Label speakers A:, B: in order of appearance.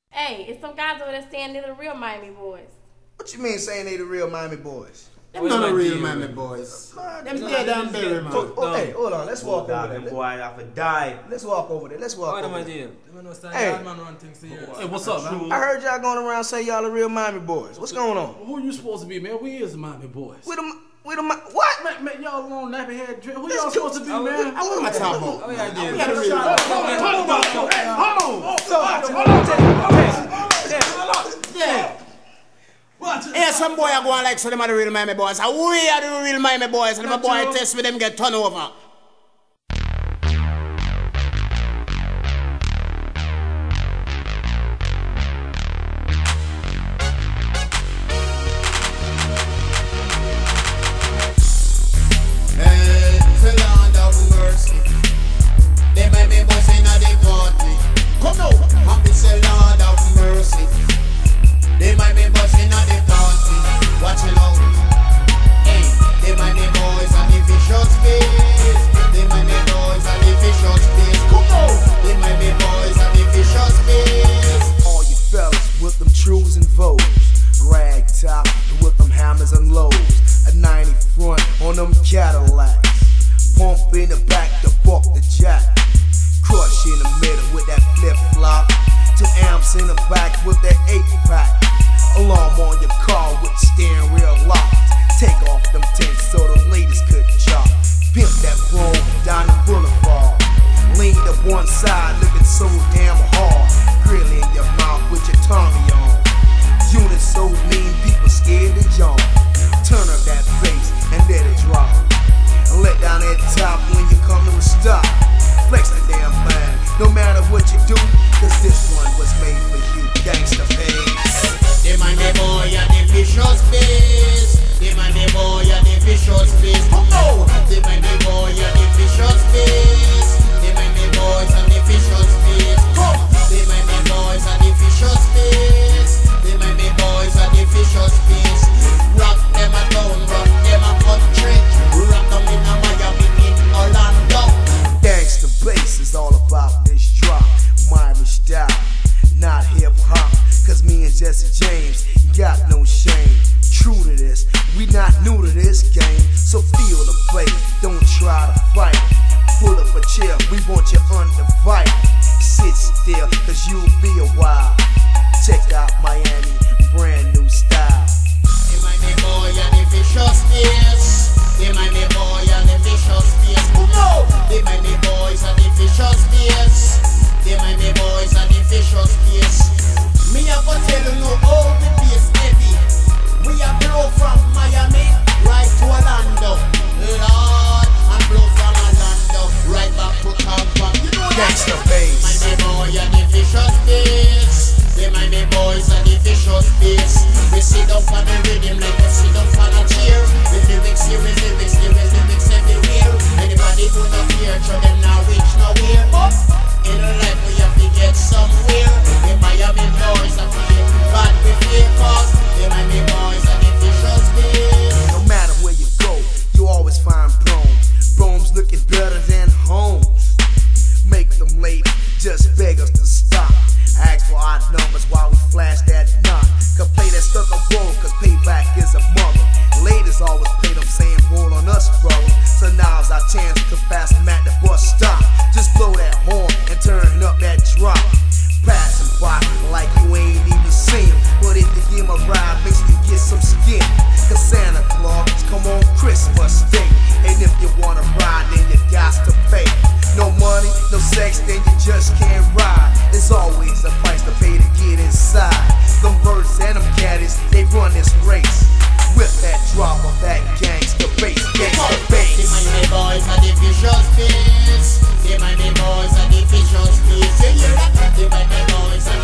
A: Hey, it's some guys over there saying they're the real Miami boys.
B: What you mean saying they the real Miami boys?
C: Them not the real Miami boys. Them dead and buried, man.
B: Hey, hold on. Let's walk over there.
D: Boy, I have to die.
B: Let's walk over there. Let's walk over there.
D: Hey,
C: Hey, what's up, man?
B: I heard y'all going around saying y'all the real Miami boys. What's going on?
C: Who you supposed to be, man? We is the Miami boys.
B: We the what?
C: Man, y'all long nappy head drip. Who y'all supposed to be, man? What am I talking about?
D: Oh, yeah,
C: We got a real Hey, some boy are going like so them are the real Miami boys. And we are the real Miami boys. And my boy test with them get turned over. It's a land of mercy. They Miami boys in the party. Come now, and it's a land of mercy. They might be boys in the party. Watch it out. Hey, they might be boys and the vicious space. They might be boys and the vicious space. Come on. They might be boys and the vicious space.
B: All you fellas with them trues and voes, rag top with them hammers and lows, a 90 front on them Cadillacs, pump in the back to buck the jack, crush in the middle with that flip flop, 2 amps in the back with that 8-pack. Alarm on your car with the steering wheel locked. Take off them tents so the ladies could chop. Pimp that chrome down the boulevard. Lean to one side looking so damn hard. Grill in your mouth with your Tommy on. Unit so mean people scared to jump. Turn up that bass and let it drop. And let down that top when you come to a stop. Flex the damn man, no matter what you do, cause this one was made for you, gangsta face.
C: They might be boy and the vicious space. They might be boy and the vicious space. Oh, they might be boy and the vicious space. They might be boys and the vicious space. They might be boys and the vicious space. They might be boys and the vicious space. Rock them a town, rock them a country. Rock them in a Miami, in Orlando.
B: Gangsta bass is all about this drop. Miami style, not hip hop. Cause me and Jesse James got no shame. True to this, we not new to this game. So feel the play, don't try to fight. Pull up a chair, we want you undivided. Sit still, cause you'll be a while. Check out Miami, brand new style.
C: They might be boy and the vicious space. They might be boy and the vicious space. They might be boys and the vicious space. They might be boys and the vicious space. Me a go tell you no all the bass heavy. We a blow from Miami right to Orlando. Lord, and blow from Orlando right back to Tampa. You know
B: Gangsta bass.
C: might be boy and the vicious bass. They might be boys and the vicious bass. We sit up on the rhythm like we sit up on a chair. With lyrics here, with lyrics there, with lyrics everywhere. Anybody do not care, so them now reach nowhere. But in life we have to get somewhere. The Miami boys are fear, but we fear cause they might be boys and the vicious bass.
B: No matter where you go, you always find Bromes. Bromes looking better than homes. Make them late, just beg us to stop. Ask for odd numbers while we flash that knot. Could play that stuck on roll, cause payback is a mother. Ladies always play them saying roll on us, bro. So now's our chance to pass them at the bus stop. Just blow that horn and turn up that drop. Passing by like you ain't even seen him. But if you give him a ride, make sure you get some skin. Cause Santa Claus come on Christmas Day. And if you wanna ride, then you got to pay. No money, no sex, then you just can't ride. There's always a price to pay to get inside. Them birds and them caddies, they run this race. With that drop of that gangsta bass, gangsta bass.
C: They might be boys and the vicious bass. They might be boys and the vicious bass. They might be boys and